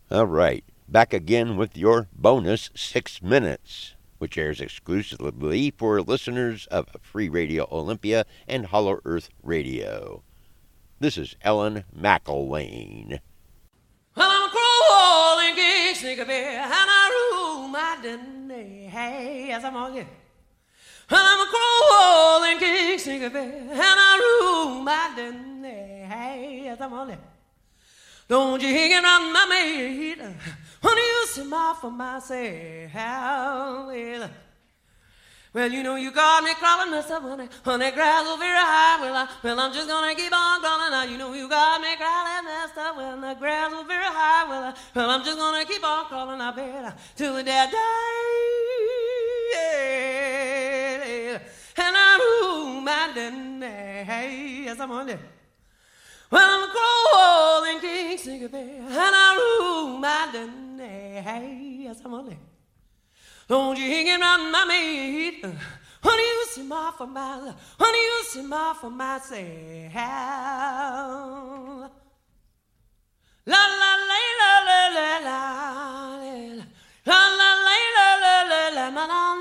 All right, back again with your bonus 6 minutes, which airs exclusively for listeners of Free Radio Olympia and Hollow Earth Radio. This is Ellen McElwain. Well, I'm a crawling king, sneaker bear, and I rule my day. Hey, yes, I'm on you. Well, I'm a crawling king, sneaker bear, and I rule my day. Hey, yes, I'm on you. Don't you hang around my mate when you see my for myself. Well, you know you got me crawling, Mr. When the grass is very high. Well, I'm just gonna keep on crawling now. You know you got me crawling, Mister, when the grass is very high. Well, I'm just gonna keep on crawling, I bet, till the dead day. And I rule my day. Yes, I'm on it. Well, I'm a crawling king, sing a bear, and I rule my day. Yes, I'm on it. Don't you hang around my mate when you see my for my, when you see my for myself. La la la la la la la la la la la la la la la la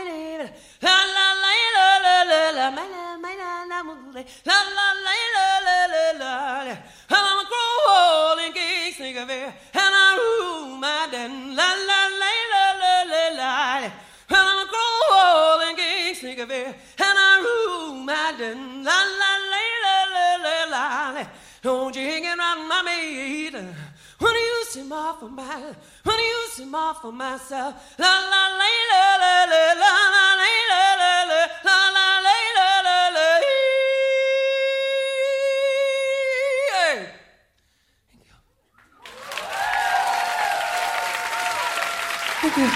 la. I'm a crawling king, sing a bear, and I rule my den. La la la la la la. I'm a crawling king, sing a bear, and I rule my den. La la la la la la. Don't you hang around my mate when you see my for my, when you see my for myself. La la la la la la la la la la la la la la la. Thank you.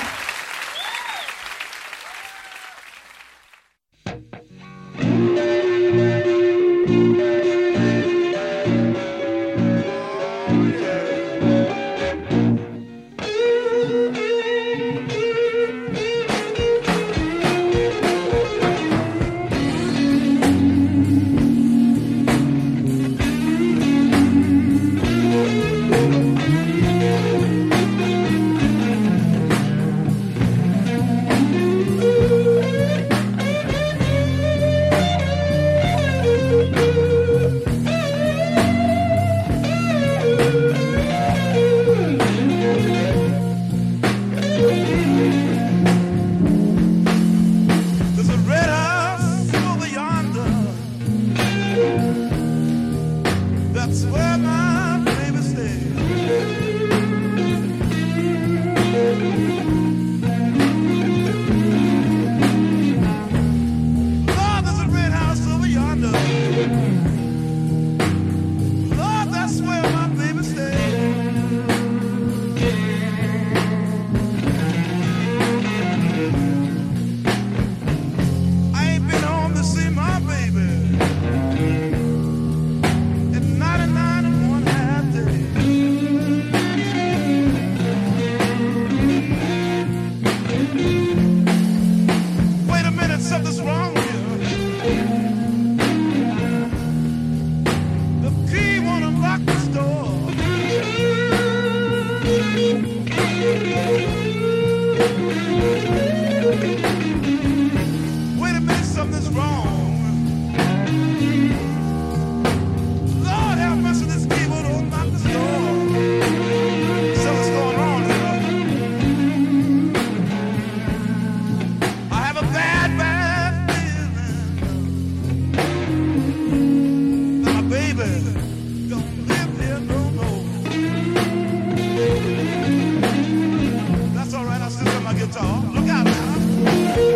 That's all right, I'll still have my guitar. Look out now.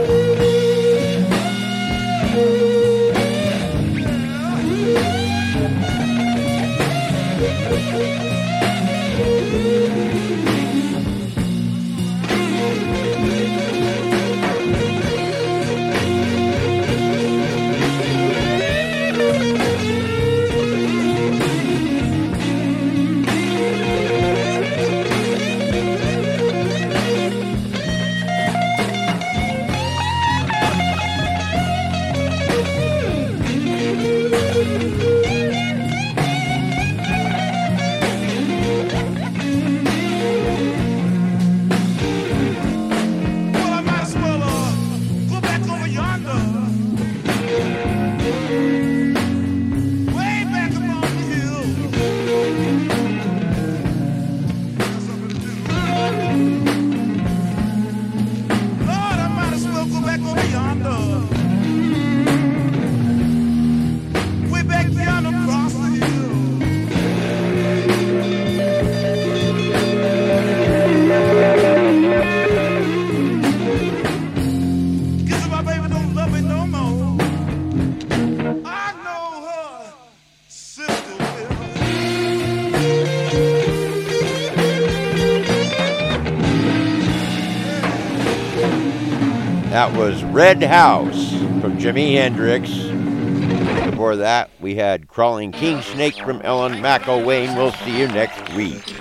That was Red House from Jimi Hendrix. Before that, we had Crawling King Snake from Ellen McElwain. We'll see you next week.